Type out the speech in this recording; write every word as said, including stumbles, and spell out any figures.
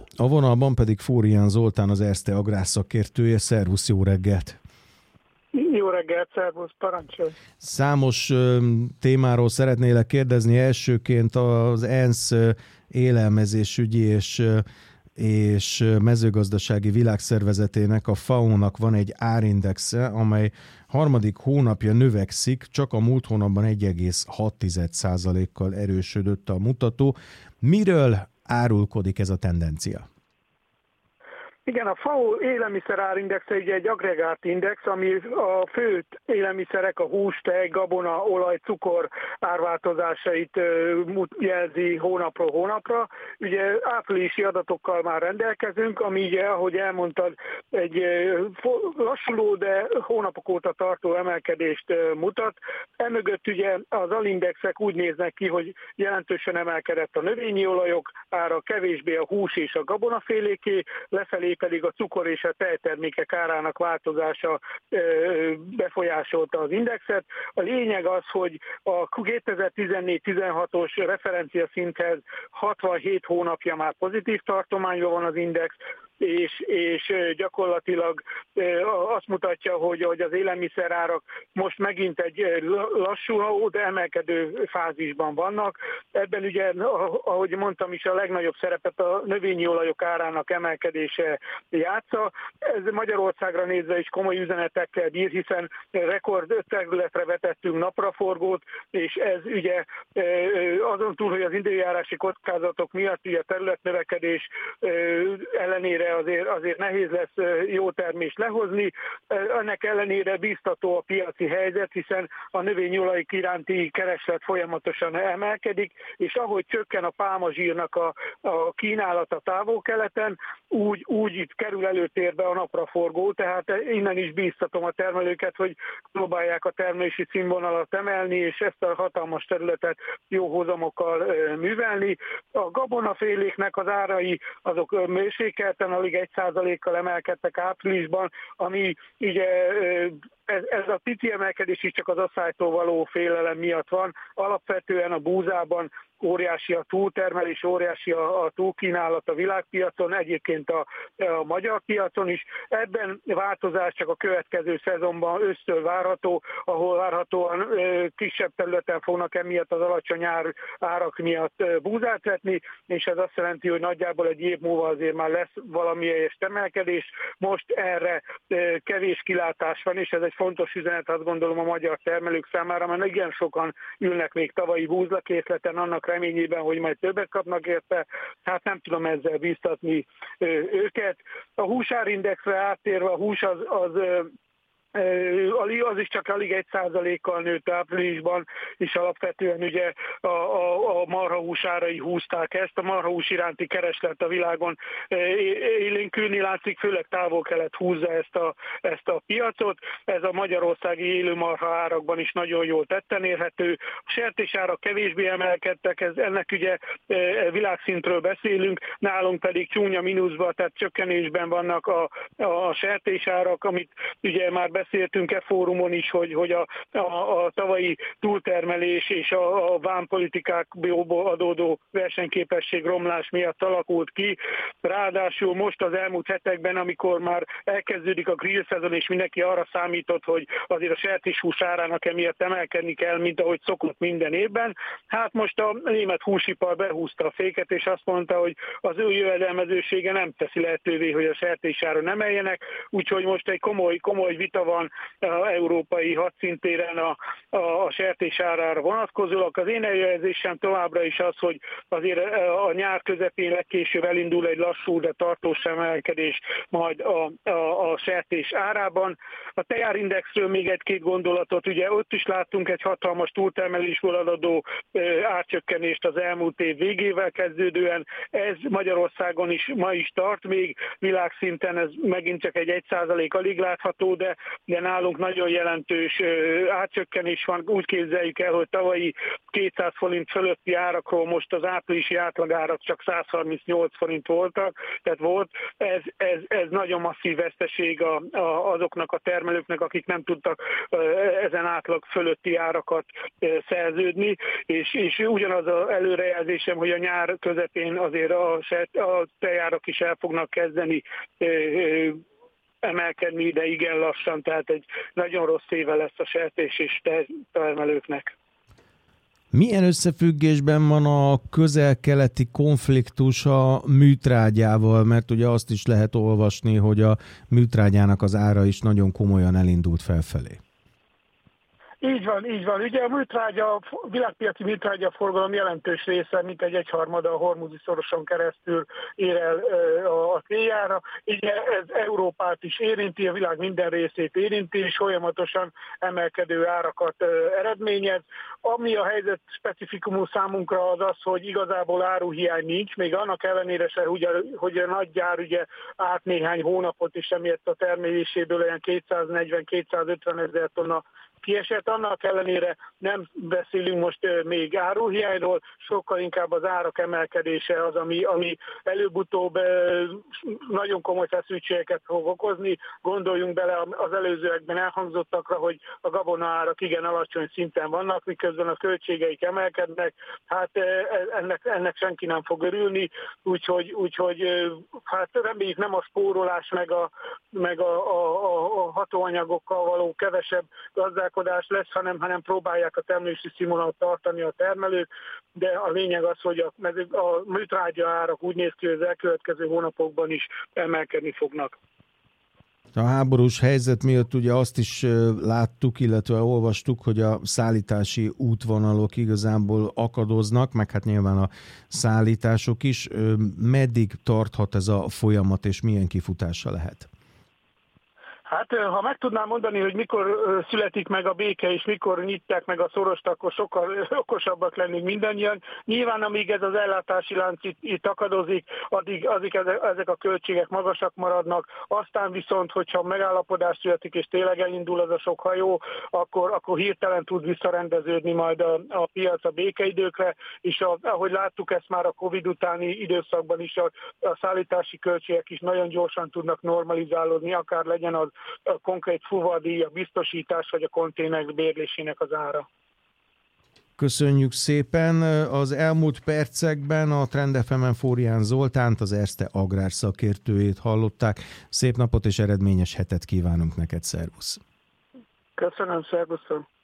A vonalban pedig Fórián Zoltán, az Erste agrárszakértője. Szervusz, jó reggelt! Jó reggelt, szervusz, parancsolj! Számos témáról szeretnélek kérdezni. Elsőként az ENSZ élelmezésügyi és, és mezőgazdasági világszervezetének, a fao-nak van egy árindexe, amely harmadik hónapja növekszik, csak a múlt hónapban egy egész hat százalékkal erősödött a mutató. Miről árulkodik ez a tendencia? Igen, a fao élelmiszerárindexe ugye egy agregált index, ami a fő élelmiszerek, a hús, tej, gabona, olaj, cukor árváltozásait jelzi hónapról hónapra. Ugye áprilisi adatokkal már rendelkezünk, ami ugye, ahogy elmondtad, egy lassuló, de hónapok óta tartó emelkedést mutat. Emögött ugye az alindexek úgy néznek ki, hogy jelentősen emelkedett a növényi olajok ára, kevésbé a hús és a gabonaféléké, lefelé pedig a cukor és a tejtermékek árának változása befolyásolta az indexet. A lényeg az, hogy a kétezer-tizennégy tizenhatos referencia szinthez hatvanhét hónapja már pozitív tartományban van az index, és, és gyakorlatilag azt mutatja, hogy, hogy az élelmiszerárak most megint egy lassú, de emelkedő fázisban vannak. Ebben ugye, ahogy mondtam is, a legnagyobb szerepet a növényi olajok árának emelkedése játsza. Ez Magyarországra nézve is komoly üzenetekkel bír, hiszen rekord területre vetettünk napraforgót, és ez ugye azon túl, hogy az időjárási kockázatok miatt ugye a területnövekedés ellenére Azért, azért nehéz lesz jó termést lehozni. Ennek ellenére biztató a piaci helyzet, hiszen a növényolajok iránti kereslet folyamatosan emelkedik, és ahogy csökken a pálmazsírnak a, a kínálata távol-keleten, úgy, úgy itt kerül előtérbe a napraforgó, tehát innen is biztatom a termelőket, hogy próbálják a termelési színvonalat emelni, és ezt a hatalmas területet jó hozamokkal művelni. A gabonaféléknek az árai azok mérsékelten alig egy százalékkal emelkedtek áprilisban, ami ugye ez, ez a pici emelkedés is csak az asszálytól való félelem miatt van. Alapvetően a búzában óriási a túltermelés, óriási a, a túlkínálat a világpiacon, egyébként a, a magyar piacon is. Ebben változás csak a következő szezonban ősztől várható, ahol várhatóan ö, kisebb területen fognak emiatt az alacsony ár, árak miatt ö, búzát vetni, és ez azt jelenti, hogy nagyjából egy év múlva azért már lesz valami helyes emelkedés. Most erre ö, kevés kilátás van, és ez egy fontos üzenet, azt gondolom, a magyar termelők számára, mert igen sokan ülnek még tavalyi búzlakészleten annak reményében, hogy majd többet kapnak érte, hát nem tudom ezzel bíztatni őket. A húsárindexre áttérve, a hús az, az az is csak alig egy százalékkal nőtt áprilisban, és alapvetően ugye a, a, a marhahús árai húzták ezt. A marhahús iránti kereslet a világon élénkülni látszik, főleg távol-kelet húzza ezt a, ezt a piacot. Ez a magyarországi élőmarha árakban is nagyon jól tetten érhető. A sertésárak kevésbé emelkedtek, ez, ennek ugye világszintről beszélünk, nálunk pedig csúnya mínuszban, tehát csökkenésben vannak a, a sertésárak, amit ugye már beszéltünk e fórumon is, hogy, hogy a, a, a tavalyi túltermelés és a, a vámpolitikákból adódó versenyképesség romlás miatt alakult ki. Ráadásul most az elmúlt hetekben, amikor már elkezdődik a grill szezon, és mindenki arra számított, hogy azért a sertéshús árának emiatt emelkedni kell, mint ahogy szokott minden évben. Hát most a német húsipar behúzta a féket, és azt mondta, hogy az ő jövedelmezősége nem teszi lehetővé, hogy a sertésáron emeljenek, úgyhogy most egy komoly, komoly vita van a európai hadszintéren a, a, a sertés árára vonatkozólag. Az én előjelzésem továbbra is az, hogy azért a nyár közepén legkésőbb elindul egy lassú, de tartós emelkedés majd a, a, a sertés árában. A tejárindexről még egy-két gondolatot, ugye ott is láttunk egy hatalmas túltermelésből adódó árcsökkenést az elmúlt év végével kezdődően. Ez Magyarországon is ma is tart még, világszinten ez megint csak egy egy százalék alig látható, de de nálunk nagyon jelentős átcsökkenés van. Úgy képzeljük el, hogy tavalyi kétszáz forint fölötti árakról most az áprilisi átlagárak csak száz harmincnyolc forint voltak, tehát volt. Ez, ez, ez nagyon masszív veszteség a, a, azoknak a termelőknek, akik nem tudtak ezen átlag fölötti árakat szerződni, és, és ugyanaz az előrejelzésem, hogy a nyár közepén azért a, a tejárak is el fognak kezdeni emelkedni, de igen lassan, tehát egy nagyon rossz éve lesz a sertés és termelőknek. Milyen összefüggésben van a közel-keleti konfliktus a műtrágyával, mert ugye azt is lehet olvasni, hogy a műtrágyának az ára is nagyon komolyan elindult felfelé. Így van, így van. Ugye a műtrágya, a világpiaci műtrágya forgalom jelentős része, mint egy egyharmada a hormuzi szoroson keresztül ér el a céljára. Ugye ez Európát is érinti, a világ minden részét érinti, és folyamatosan emelkedő árakat eredményez. Ami a helyzet specifikumú számunkra az az, hogy igazából áruhiány nincs, még annak ellenére se, hogy a, hogy a nagy gyár ugye át néhány hónapot is, emiatt a termeléséből olyan kétszáznegyven-kétszázötven ezer tonna kiesett, annak ellenére nem beszélünk most még áruhiányról, sokkal inkább az árak emelkedése az, ami, ami előbb-utóbb nagyon komoly feszültségeket fog okozni. Gondoljunk bele az előzőekben elhangzottakra, hogy a gabona árak igen alacsony szinten vannak, miközben a költségeik emelkednek, hát ennek, ennek senki nem fog örülni, úgyhogy, úgyhogy hát reméljük nem a spórolás meg a, meg a, a, a hatóanyagokkal való kevesebb gazdálkodás lesz, hanem, hanem próbálják a termelési színvonalat tartani a termelők, de a lényeg az, hogy a, a műtrágya árak úgy néz ki, hogy az elkövetkező hónapokban is emelkedni fognak. A háborús helyzet miatt ugye azt is láttuk, illetve olvastuk, hogy a szállítási útvonalok igazából akadoznak, meg hát nyilván a szállítások is. Meddig tarthat ez a folyamat, és milyen kifutása lehet? Hát, ha meg tudnám mondani, hogy mikor születik meg a béke, és mikor nyitják meg a szorost, akkor sokkal okosabbak lennénk mindannyian. Nyilván, amíg ez az ellátási lánc itt, itt akadozik, addig, addig ezek a költségek magasak maradnak. Aztán viszont, hogyha megállapodás születik, és tényleg elindul az a sok hajó, akkor, akkor hirtelen tud visszarendeződni majd a, a piac a békeidőkre, és a, ahogy láttuk ezt már a Covid utáni időszakban is, a, a szállítási költségek is nagyon gyorsan tudnak normalizálódni, akár legyen az a konkrét fuvardi, a biztosítás vagy a konténerek bérlésének az ára. Köszönjük szépen. Az elmúlt percekben a Trend ef em-en Fórián Zoltánt, az Erste agrár szakértőjét hallották. Szép napot és eredményes hetet kívánunk neked, szervusz! Köszönöm, szervuszom!